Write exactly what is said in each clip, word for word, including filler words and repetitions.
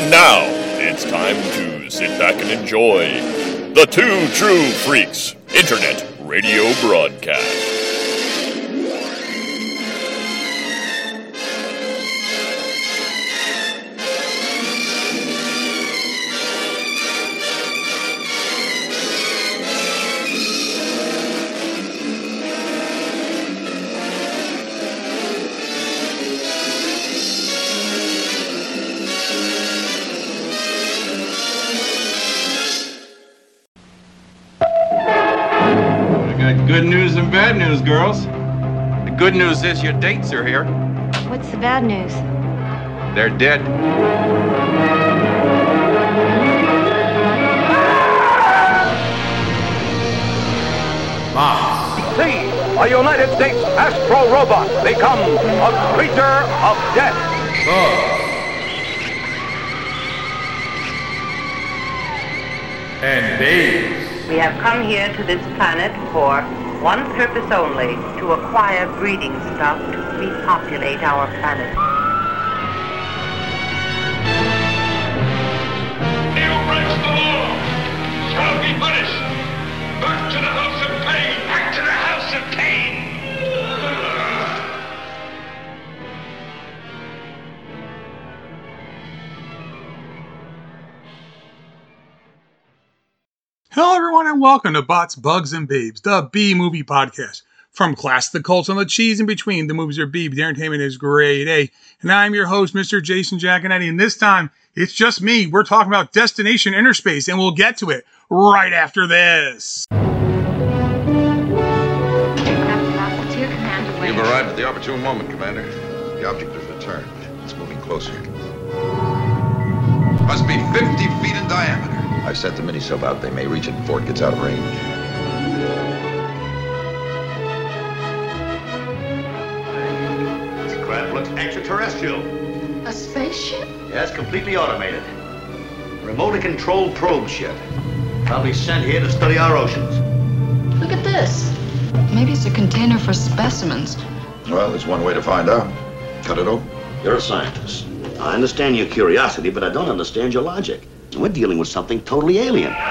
And now, it's time to sit back and enjoy the Two True Freaks Internet Radio Broadcast. Good news and bad news, girls. The good news is your dates are here. What's the bad news? They're dead. Boss. See, a United States astro robot become a creature of death. Boss. And babes. We have come here to this planet for one purpose only, to acquire breeding stock to repopulate our planet. He who breaks the law shall be punished. Back to the house of pain! Back to the house of pain! Hello, everyone, and welcome to Bots, Bugs, and Babes, the B-Movie Podcast. From class to cults on the cheese in between, the movies are B, but the entertainment is grade A. And I'm your host, Mister Jason Giaconetti, and this time, it's just me. We're talking about Destination Interspace, and we'll get to it right after this. You've arrived at the opportune moment, Commander. The object has returned. It's moving closer. Must be fifty feet in diameter. I've sent the mini-sub out. They may reach it before it gets out of range. This craft looks extraterrestrial. A spaceship? Yes, completely automated. Remotely controlled probe ship. Probably sent here to study our oceans. Look at this. Maybe it's a container for specimens. Well, there's one way to find out. Cut it open. You're a scientist. I understand your curiosity, but I don't understand your logic. We're dealing with something totally alien. Wait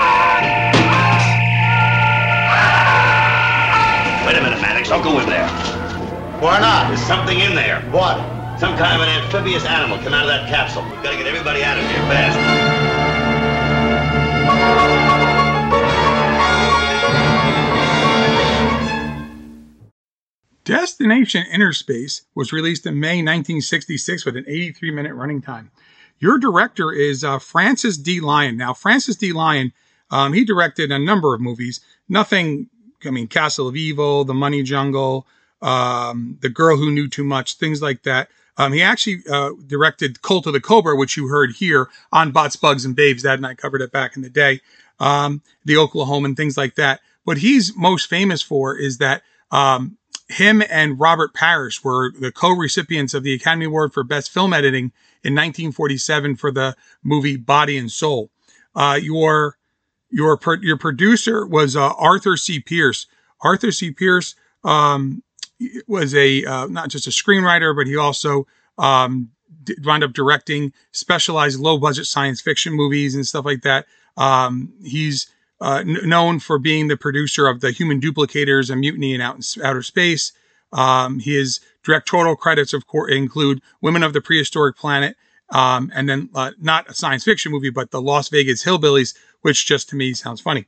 a minute, Maddox. Don't go in there. Why not? There's something in there. What? Some kind of an amphibious animal come out of that capsule. We've got to get everybody out of here fast. Destination Interspace was released in May nineteen sixty-six with an eighty-three minute running time. Your director is uh, Francis D. Lyon. Now, Francis D. Lyon, um, he directed a number of movies. Nothing, I mean, Castle of Evil, The Money Jungle, um, The Girl Who Knew Too Much, things like that. Um, he actually uh, directed Cult of the Cobra, which you heard here on Bots, Bugs, and Babes. Dad and I covered it back in the day. Um, the Oklahoman, things like that. What he's most famous for is that um, him and Robert Parrish were the co-recipients of the Academy Award for Best Film Editing in nineteen forty-seven for the movie Body and Soul. Uh, your your your producer was uh, Arthur C. Pierce. Arthur C. Pierce um, was a uh, not just a screenwriter, but he also um, did, wound up directing specialized low-budget science fiction movies and stuff like that. Um, he's uh, n- known for being the producer of The Human Duplicators and Mutiny in Out- Outer Space. Um, his directorial credits, of course, include Women of the Prehistoric Planet, um, and then uh, not a science fiction movie, but the Las Vegas Hillbillies, which just to me sounds funny.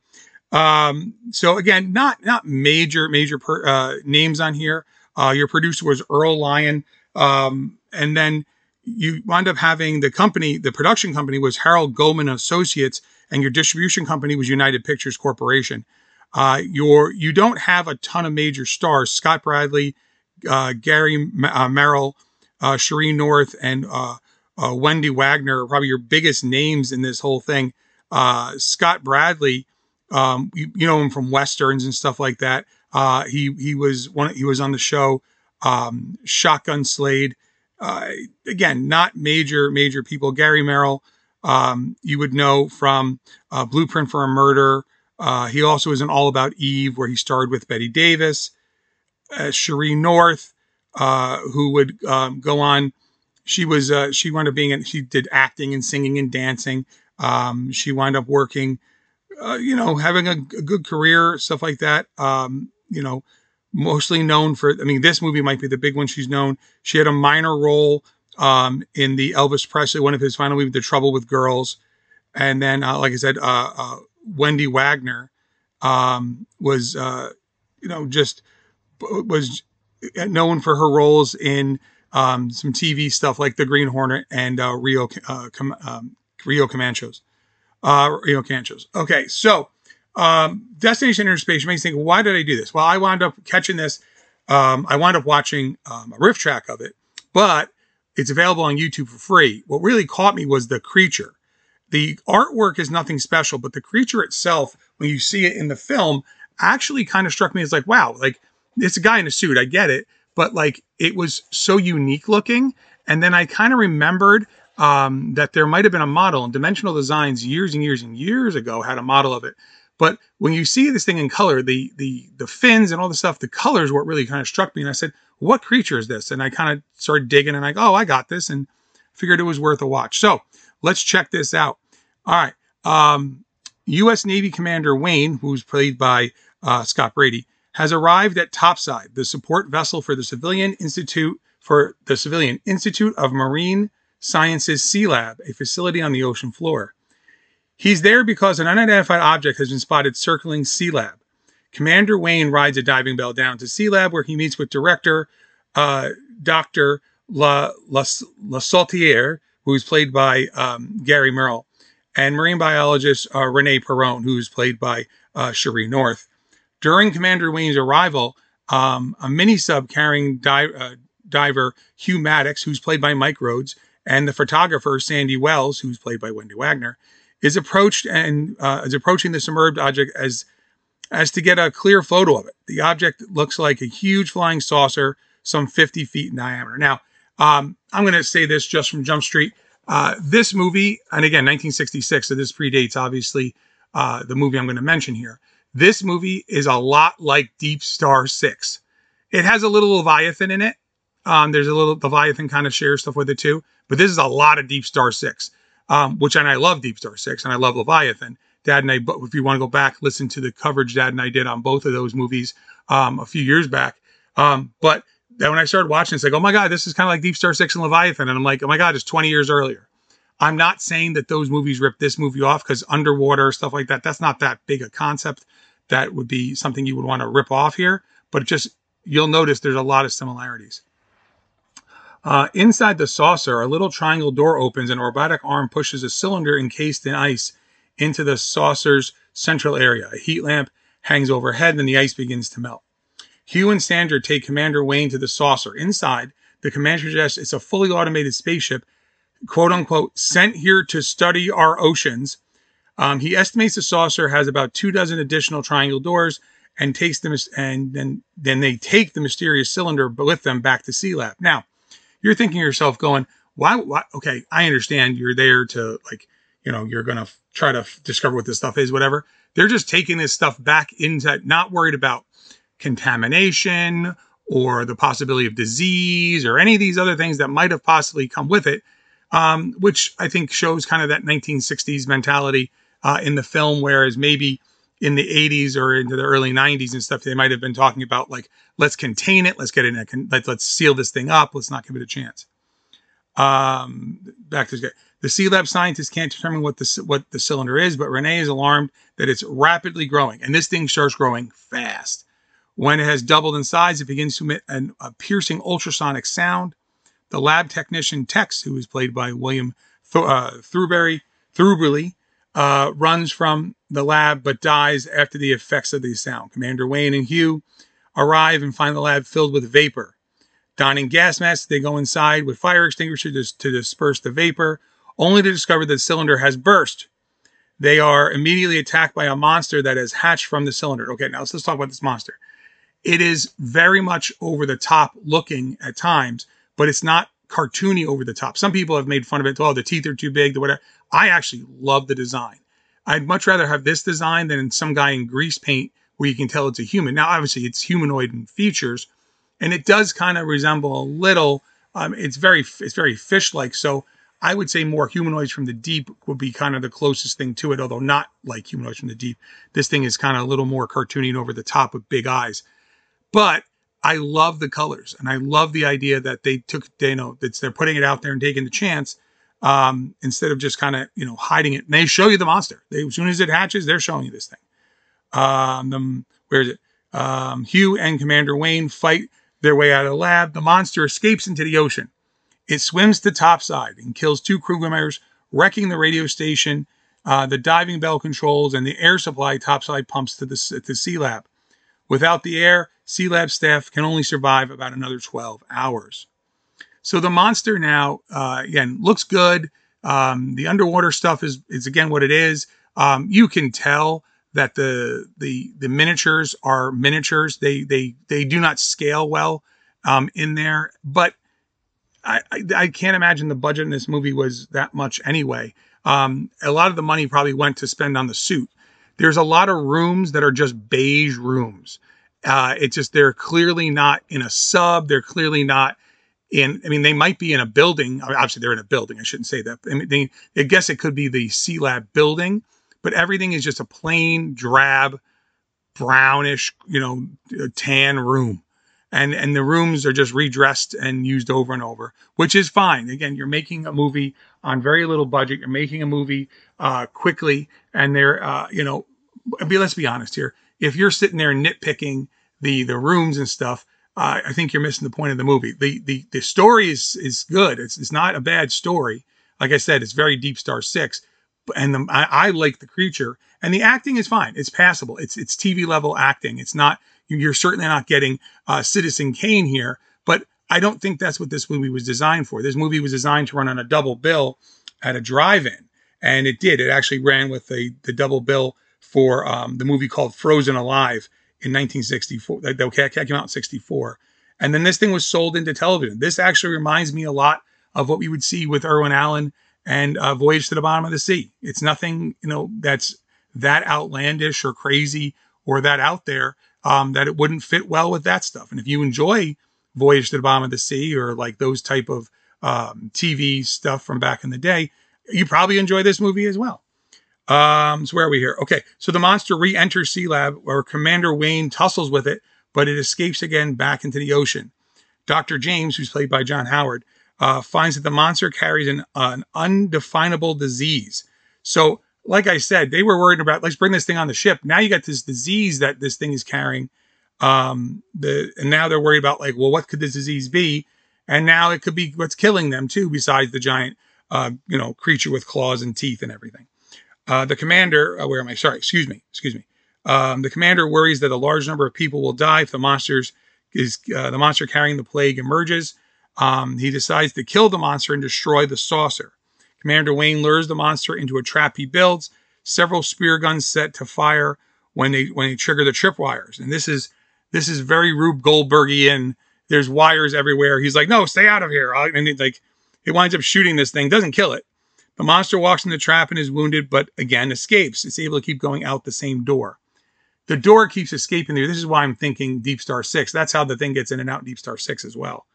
Um, so again, not not major major per, uh, names on here. Uh, your producer was Earl Lyon, um, and then you wound up having the company, the production company was Harold Goldman Associates, and your distribution company was United Pictures Corporation. Uh, your you don't have a ton of major stars. Scott Bradley, uh, Gary uh, Merrill, uh, Sheree North, and uh, uh, Wendy Wagner are probably your biggest names in this whole thing. Uh, Scott Bradley, um, you, you know him from westerns and stuff like that. Uh, he he was one. He was on the show um, Shotgun Slade. Uh, again, not major major people. Gary Merrill, um, you would know from uh, Blueprint for a Murder. Uh, he also was in All About Eve, where he starred with Bette Davis. Uh, Sheree North, uh, who would um, go on she was uh, she wound up being in, she did acting and singing and dancing. Um, she wound up working, uh, you know, having a, a good career, stuff like that. Um, you know, mostly known for, I mean, this movie might be the big one she's known. She had a minor role um, in the Elvis Presley, one of his final movies, The Trouble with Girls. And then, uh, like I said, uh, uh, Wendy Wagner um, was, uh, you know, just was known for her roles in um, some T V stuff like The Green Hornet and uh, Rio uh, Com- um, Rio Comanches. Uh, Rio Comanches. Okay, so um, Destination Inner Space makes me think, why did I do this? Well, I wound up catching this. Um, I wound up watching um, a riff track of it, but it's available on YouTube for free. What really caught me was the creature. The artwork is nothing special, but the creature itself, when you see it in the film, actually kind of struck me as like, wow, like it's a guy in a suit. I get it. But like, it was so unique looking. And then I kind of remembered um, that there might've been a model, and Dimensional Designs years and years and years ago had a model of it. But when you see this thing in color, the, the, the fins and all the stuff, the colors, what really kind of struck me. And I said, what creature is this? And I kind of started digging and I go, oh, I got this, and figured it was worth a watch. So let's check this out. All right. Um, U S Navy Commander Wayne, who's played by uh, Scott Brady, has arrived at Topside, the support vessel for the Civilian Institute for the Civilian Institute of Marine Sciences Sea Lab, a facility on the ocean floor. He's there because an unidentified object has been spotted circling Sea Lab. Commander Wayne rides a diving bell down to Sea Lab, where he meets with director uh, Doctor La, La, La Saltiere, who is played by um, Gary Merle, and marine biologist uh, Renee Perron, who is played by uh, Cherie North. During Commander Wayne's arrival, um, a mini-sub carrying di- uh, diver Hugh Maddox, who's played by Mike Rhodes, and the photographer Sandy Wells, who's played by Wendy Wagner, is approached and uh, is approaching the submerged object as as to get a clear photo of it. The object looks like a huge flying saucer, some fifty feet in diameter. Now, um, I'm going to say this just from Jump Street. Uh, this movie, and again, nineteen sixty-six, so this predates, obviously, uh, the movie I'm going to mention here. This movie is a lot like Deep Star Six. It has a little Leviathan in it. Um, there's a little Leviathan kind of shares stuff with it too, but this is a lot of Deep Star Six, um, which, and I love Deep Star Six, and I love Leviathan. Dad and I, but if you want to go back, listen to the coverage Dad and I did on both of those movies um, a few years back. Um, but then when I started watching, it's like, oh my God, this is kind of like Deep Star Six and Leviathan. And I'm like, oh my God, it's twenty years earlier. I'm not saying that those movies ripped this movie off, because underwater, stuff like that, that's not that big a concept that would be something you would want to rip off here. But it just, you'll notice there's a lot of similarities. Uh, inside the saucer, a little triangle door opens and a robotic arm pushes a cylinder encased in ice into the saucer's central area. A heat lamp hangs overhead and the ice begins to melt. Hugh and Sandra take Commander Wayne to the saucer. Inside, the commander suggests it's a fully automated spaceship, quote unquote, sent here to study our oceans. Um, he estimates the saucer has about two dozen additional triangle doors and takes them, and then, then they take the mysterious cylinder with them back to Sea Lab. Now, you're thinking to yourself going, why, why? Okay, I understand you're there to, like, you know, you're going to f- try to f- discover what this stuff is, whatever. They're just taking this stuff back into, not worried about contamination or the possibility of disease or any of these other things that might have possibly come with it, um, which I think shows kind of that nineteen sixties mentality uh, in the film, whereas maybe in the eighties or into the early nineties and stuff, they might have been talking about, like, let's contain it, let's get in a, con- let, let's seal this thing up, let's not give it a chance. Um, back to this guy. The Sea Lab scientists can't determine what the what the cylinder is, but Renee is alarmed that it's rapidly growing, and this thing starts growing fast. When it has doubled in size, it begins to emit an, a piercing ultrasonic sound. The lab technician Tex, who is played by William Th- uh, Thruberry, Thruberly, uh, runs from the lab but dies after the effects of the sound. Commander Wayne and Hugh arrive and find the lab filled with vapor. Donning gas masks, they go inside with fire extinguishers to, to disperse the vapor, only to discover that the cylinder has burst. They are immediately attacked by a monster that has hatched from the cylinder. Okay, now let's, let's talk about this monster. It is very much over the top looking at times, but it's not cartoony over the top. Some people have made fun of it. Oh, the teeth are too big, the whatever. I actually love the design. I'd much rather have this design than some guy in grease paint where you can tell it's a human. Now, obviously, it's humanoid in features, and it does kind of resemble a little Um, it's very it's very fish-like. So I would say more Humanoids from the Deep would be kind of the closest thing to it, although not like Humanoids from the Deep. This thing is kind of a little more cartoony and over the top with big eyes. But I love the colors, and I love the idea that they took, they you know, that they're putting it out there and taking the chance um, instead of just kind of, you know, hiding it. And they show you the monster. They, as soon as it hatches, they're showing you this thing. Um, the, where is it? Um, Hugh and Commander Wayne fight their way out of the lab. The monster escapes into the ocean. It swims to topside and kills two crew members, wrecking the radio station, uh, the diving bell controls, and the air supply topside pumps to the, to Sea Lab. Without the air, Sea Lab staff can only survive about another twelve hours. So the monster now, uh, again, looks good. Um, the underwater stuff is, is again, what it is. Um, you can tell that the, the, the miniatures are miniatures. They, they, they do not scale well um, in there, but I, I, I can't imagine the budget in this movie was that much anyway. Um, a lot of the money probably went to spend on the suit. There's a lot of rooms that are just beige rooms. Uh, it's just, they're clearly not in a sub. They're clearly not in, I mean, they might be in a building. Obviously they're in a building. I shouldn't say that. I mean, they, I guess it could be the Sea Lab building, but everything is just a plain drab, brownish, you know, tan room. And, and the rooms are just redressed and used over and over, which is fine. Again, you're making a movie on very little budget. You're making a movie uh, quickly. And they're, uh, you know, be, let's be honest here. If you're sitting there nitpicking the, the rooms and stuff, uh, I think you're missing the point of the movie. The, the, the story is, is good. It's, it's not a bad story. Like I said, it's very Deep Star Six. And the, I, I like the creature, and the acting is fine. It's passable. It's, it's T V level acting. It's not, you're certainly not getting uh, Citizen Kane here, but I don't think that's what this movie was designed for. This movie was designed to run on a double bill at a drive-in, and it did. It actually ran with the, the double bill for um, the movie called Frozen Alive in nineteen sixty-four. That came out in sixty-four. And then this thing was sold into television. This actually reminds me a lot of what we would see with Irwin Allen and uh, Voyage to the Bottom of the Sea. It's nothing, you know, that's that outlandish or crazy or that out there. Um, that it wouldn't fit well with that stuff. And if you enjoy Voyage to the Bottom of the Sea or like those type of um, T V stuff from back in the day, you probably enjoy this movie as well. Um, so where are we here? Okay, so the monster re-enters Sea Lab where Commander Wayne tussles with it, but it escapes again back into the ocean. Doctor James, who's played by John Howard, uh, finds that the monster carries an, uh, an undefinable disease. So like I said, they were worried about, let's bring this thing on the ship. Now you got this disease that this thing is carrying. Um, the, and now they're worried about like, well, what could this disease be? And now it could be what's killing them too, besides the giant, uh, you know, creature with claws and teeth and everything. Uh, the commander, uh, where am I? Sorry, excuse me, excuse me. Um, the commander worries that a large number of people will die if the monsters is, uh, the monster carrying the plague emerges. Um, he decides to kill the monster and destroy the saucer. Commander Wayne lures the monster into a trap he builds. Several spear guns set to fire when they when they trigger the tripwires. And this is this is very Rube Goldbergian. There's wires everywhere. He's like, no, stay out of here. And it, like it winds up shooting this thing. Doesn't kill it. The monster walks in the trap and is wounded, but again escapes. It's able to keep going out the same door. The door keeps escaping there. This is why I'm thinking Deep Star Six. That's how the thing gets in and out in Deep Star Six as well.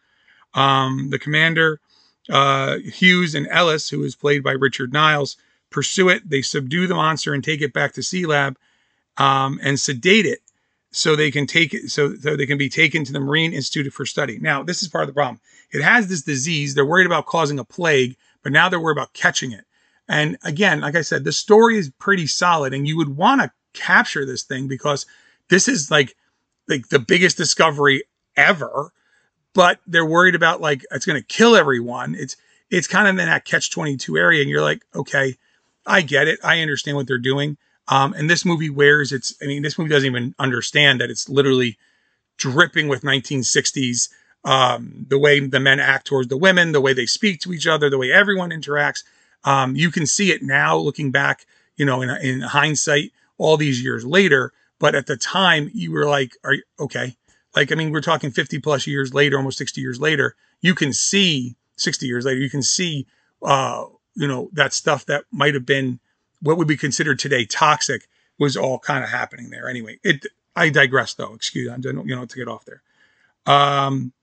Um, the commander. Uh, Hughes and Ellis, who is played by Richard Niles, pursue it. They subdue the monster and take it back to Sea Lab um, and sedate it so they can take it, so, so they can be taken to the Marine Institute for study. Now, this is part of the problem. It has this disease. They're worried about causing a plague, but now they're worried about catching it. And again, like I said, the story is pretty solid, and you would want to capture this thing because this is like, like the biggest discovery ever. But they're worried about like, it's going to kill everyone. It's, it's kind of in that catch twenty-two area. And you're like, okay, I get it. I understand what they're doing. Um, and this movie wears its, I mean, this movie doesn't even understand that it's literally dripping with nineteen sixties. Um, the way the men act towards the women, the way they speak to each other, the way everyone interacts. Um, you can see it now looking back, you know, in, in hindsight, all these years later. But at the time you were like, are you okay? Like, I mean, we're talking fifty plus years later, almost sixty years later, you can see sixty years later, you can see, uh, you know, that stuff that might have been what would be considered today toxic was all kind of happening there. Anyway, it, I digress though, excuse me, I don't, you know, to get off there. Um,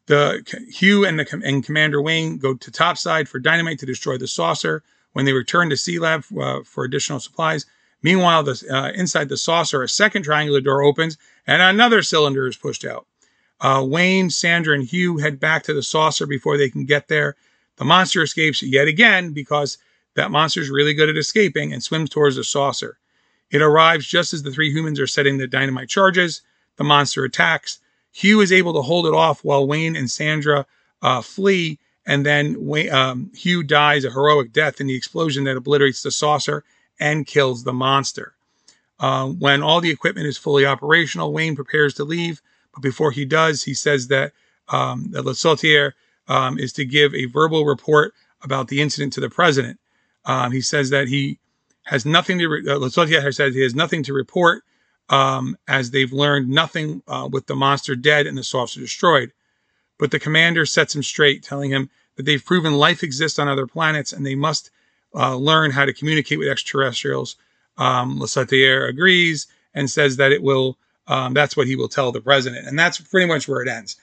The Hugh and the and Commander Wayne go to topside for dynamite to destroy the saucer. When they return to Sea Lab uh, for additional supplies, meanwhile, the, uh, inside the saucer, a second triangular door opens and another cylinder is pushed out. Uh, Wayne, Sandra, and Hugh head back to the saucer before they can get there. The monster escapes yet again because that monster is really good at escaping and swims towards the saucer. It arrives just as the three humans are setting the dynamite charges. The monster attacks. Hugh is able to hold it off while Wayne and Sandra uh, flee, and then Wayne, um, Hugh dies a heroic death in the explosion that obliterates the saucer and kills the monster. Uh, when all the equipment is fully operational, Wayne prepares to leave, but before he does, he says that, um, that Le Sautier um, is to give a verbal report about the incident to the president. Um, he says that he has nothing to, re- uh, Le Sautier has said he has nothing to report, um, as they've learned nothing uh, with the monster dead and the saucer destroyed. But the commander sets him straight, telling him that they've proven life exists on other planets and they must uh, learn how to communicate with extraterrestrials. Um, Le Sautier agrees and says that it will, um, that's what he will tell the president. And that's pretty much where it ends.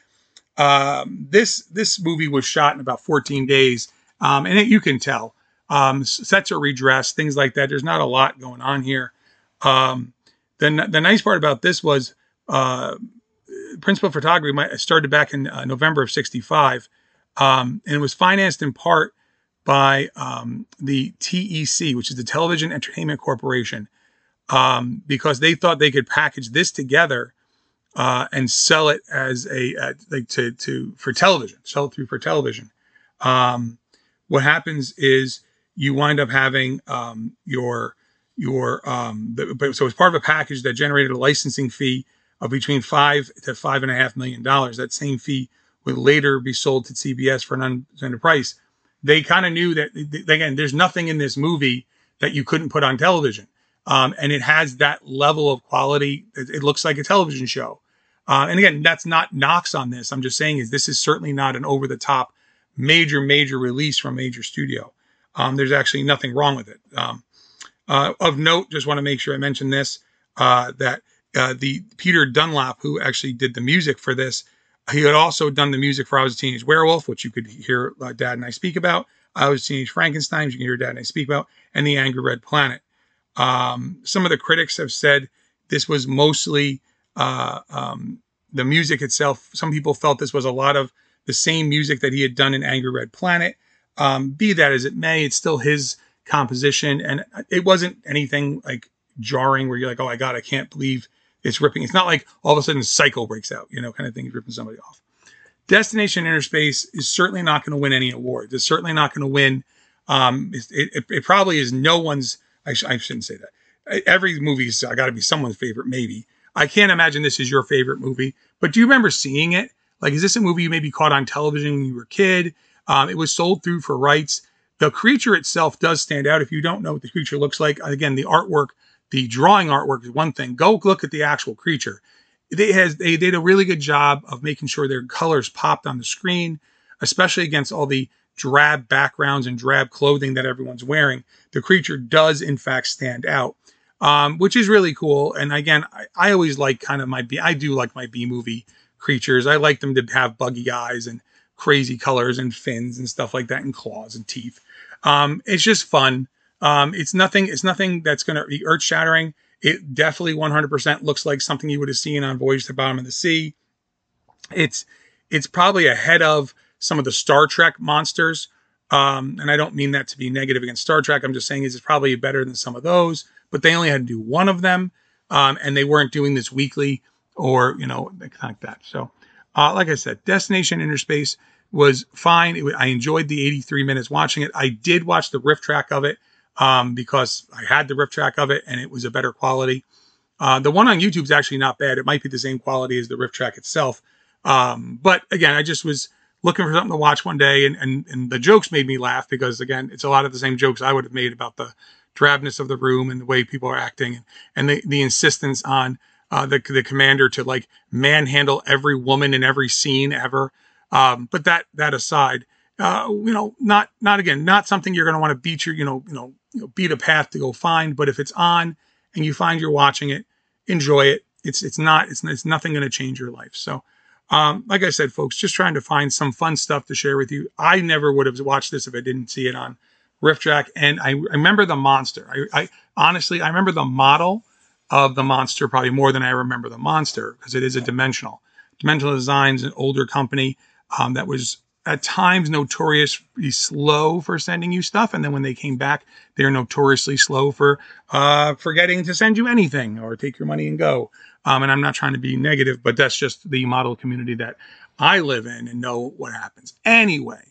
Um, this, this movie was shot in about fourteen days. Um, and it, you can tell, um, sets are redressed, things like that. There's not a lot going on here. Um, the, the nice part about this was, uh, principal photography started back in uh, November of sixty-five. Um, and it was financed in part by um, the T E C, which is the Television Entertainment Corporation, um, because they thought they could package this together uh, and sell it as a uh, like to to for television, sell it through for television. Um, what happens is you wind up having um, your your um, the, so it's part of a package that generated a licensing fee of between five to five and a half million dollars. That same fee would later be sold to C B S for an unlimited price. They kind of knew that, again, there's nothing in this movie that you couldn't put on television. Um, and it has that level of quality. It, it looks like a television show. Uh, and again, that's not knocks on this. I'm just saying is this is certainly not an over-the-top major, major release from a major studio. Um, there's actually nothing wrong with it. Um, uh, of note, just want to make sure I mention this, uh, that uh, the Peter Dunlap, who actually did the music for this, he had also done the music for I Was a Teenage Werewolf, which you could hear uh, Dad and I speak about. I Was a Teenage Frankenstein, you can hear Dad and I speak about, and The Angry Red Planet. Um, some of the critics have said this was mostly uh, um, the music itself. Some people felt this was a lot of the same music that he had done in Angry Red Planet. Um, be that as it may, it's still his composition, and it wasn't anything like jarring where you're like, oh my God, I can't believe it's ripping. It's not like all of a sudden Psycho breaks out, you know, kind of thing. He's ripping somebody off. Destination Inner Space is certainly not going to win any awards. It's certainly not going to win. Um, it, it, it probably is no one's, I, sh- I shouldn't say that. Every movie's got to be someone's favorite, maybe. I can't imagine this is your favorite movie, but do you remember seeing it? Like, is this a movie you maybe caught on television when you were a kid? Um, it was sold through for rights. The creature itself does stand out. If you don't know what the creature looks like, again, the artwork, the drawing artwork is one thing. Go look at the actual creature. They has they did a really good job of making sure their colors popped on the screen, especially against all the drab backgrounds and drab clothing that everyone's wearing. The creature does in fact stand out, um, which is really cool. And again, I, I always like kind of my B. I do like my B movie creatures. I like them to have buggy eyes and crazy colors and fins and stuff like that, and claws and teeth. Um, it's just fun. Um, it's nothing, it's nothing that's going to be earth shattering. It definitely one hundred percent looks like something you would have seen on Voyage to the Bottom of the Sea. It's, it's probably ahead of some of the Star Trek monsters. Um, and I don't mean that to be negative against Star Trek. I'm just saying is it's probably better than some of those, but they only had to do one of them. Um, and they weren't doing this weekly or, you know, like that. So, uh, like I said, Destination Inner Space was fine. It, I enjoyed the eighty-three minutes watching it. I did watch the riff track of it. Um, because I had the riff track of it and it was a better quality. Uh, the one on YouTube is actually not bad. It might be the same quality as the riff track itself. Um, but again, I just was looking for something to watch one day, and, and, and the jokes made me laugh because again, it's a lot of the same jokes I would have made about the drabness of the room and the way people are acting, and, and the, the insistence on, uh, the, the commander to like manhandle every woman in every scene ever. Um, but that, that aside, uh, you know, not, not again, not something you're going to want to beat your, you know, you know, you know, beat a path to go find, but if it's on and you find you're watching it, enjoy it. It's, it's not, it's, it's nothing going to change your life. So, um, like I said, folks, just trying to find some fun stuff to share with you. I never would have watched this if I didn't see it on RiffTrax. And I, I remember the monster. I, I honestly, I remember the model of the monster probably more than I remember the monster, because it is a Dimensional. Dimensional Designs, an older company um, that was at times notoriously slow for sending you stuff. And then when they came back, they are notoriously slow for uh, forgetting to send you anything or take your money and go. Um, and I'm not trying to be negative, but that's just the model community that I live in and know what happens. Anyway,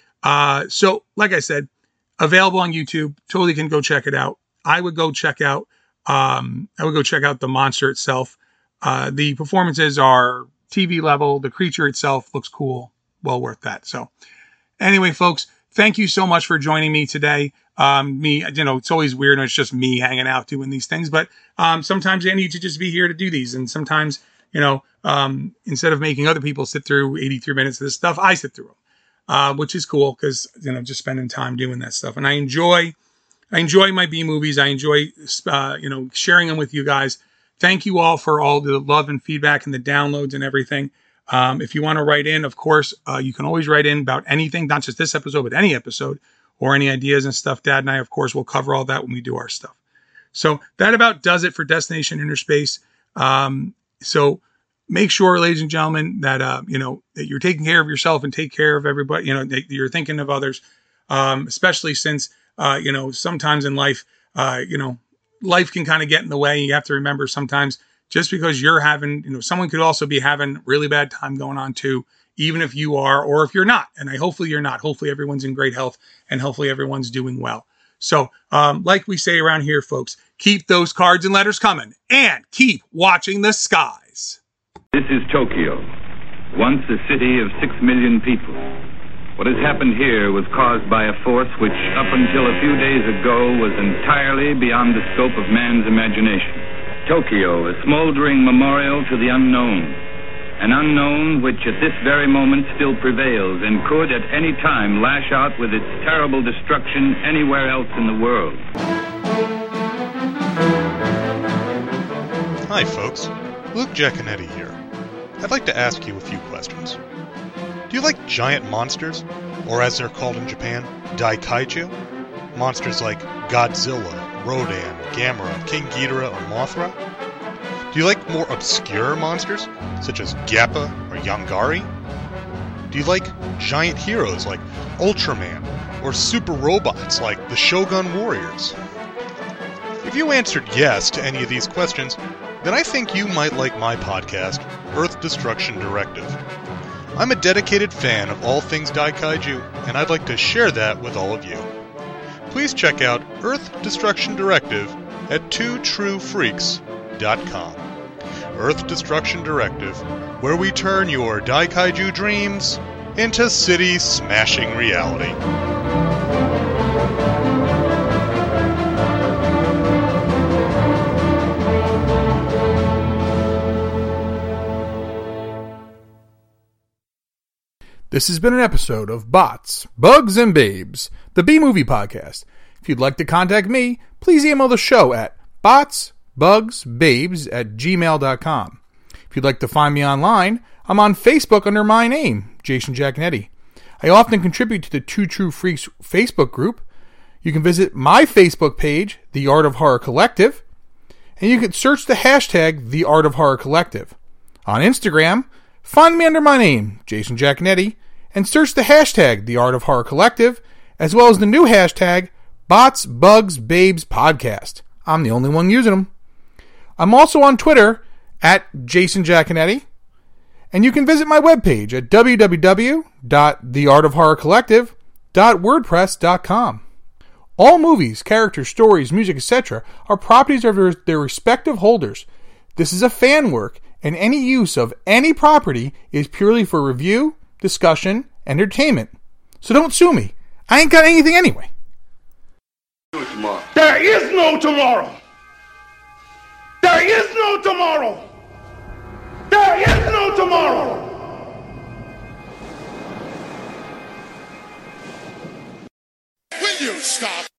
uh, so like I said, available on YouTube. Totally can go check it out. I would go check out, um, I would go check out the monster itself. Uh, the performances are T V level. The creature itself looks cool. Well worth that. So anyway, folks, thank you so much for joining me today. Um, me, you know, it's always weird when it's just me hanging out doing these things, but um, sometimes I need to just be here to do these. And sometimes, you know, um, instead of making other people sit through eighty-three minutes of this stuff, I sit through them, uh, which is cool because, you know, just spending time doing that stuff. And I enjoy, I enjoy my B movies. I enjoy, uh, you know, sharing them with you guys. Thank you all for all the love and feedback and the downloads and everything. Um, if you want to write in, of course, uh, you can always write in about anything, not just this episode, but any episode or any ideas and stuff. Dad and I, of course, will cover all that when we do our stuff. So that about does it for Destination Innerspace. Um, so make sure, ladies and gentlemen, that, uh, you know, that you're taking care of yourself and take care of everybody, you know, that you're thinking of others, um, especially since, uh, you know, sometimes in life, uh, you know, life can kind of get in the way. You have to remember sometimes, just because you're having, you know, someone could also be having really bad time going on too, even if you are, or if you're not. And I, hopefully you're not. Hopefully everyone's in great health and hopefully everyone's doing well. So, um, like we say around here, folks, keep those cards and letters coming and keep watching the skies. This is Tokyo, once a city of six million people. What has happened here was caused by a force which, up until a few days ago, was entirely beyond the scope of man's imagination. Tokyo, a smoldering memorial to the unknown. An unknown which at this very moment still prevails and could at any time lash out with its terrible destruction anywhere else in the world. Hi folks, Luke Giaconetti here. I'd like to ask you a few questions. Do you like giant monsters? Or as they're called in Japan, Daikaiju? Monsters like Godzilla, Rodan, Gamera, King Ghidorah, or Mothra? Do you like more obscure monsters, such as Gappa or Yongari? Do you like giant heroes like Ultraman, or super robots like the Shogun Warriors? If you answered yes to any of these questions, then I think you might like my podcast, Earth Destruction Directive. I'm a dedicated fan of all things Daikaiju, and I'd like to share that with all of you. Please check out Earth Destruction Directive at two true freaks dot com. Earth Destruction Directive, where we turn your Daikaiju dreams into city-smashing reality. This has been an episode of Bots, Bugs, and Babes, the B-Movie Podcast. If you'd like to contact me, please email the show at botsbugsbabes at gmail dot com. If you'd like to find me online, I'm on Facebook under my name, Jason Giaconetti. I often contribute to the Two True Freaks Facebook group. You can visit my Facebook page, The Art of Horror Collective, and you can search the hashtag The Art of Horror Collective. On Instagram, find me under my name, Jason Giaconetti, and search the hashtag The Art of Horror Collective, as well as the new hashtag Bots, Bugs, Babes Podcast. I'm the only one using them. I'm also on Twitter at Jason Giaconetti, and you can visit my webpage at w w w dot the art of horror collective dot wordpress dot com. All movies, characters, stories, music, et cetera are properties of their, their respective holders. This is a fan work, and any use of any property is purely for review, discussion, entertainment. So don't sue me. I ain't got anything anyway. There is no tomorrow. There is no tomorrow. There is no tomorrow. Will you stop?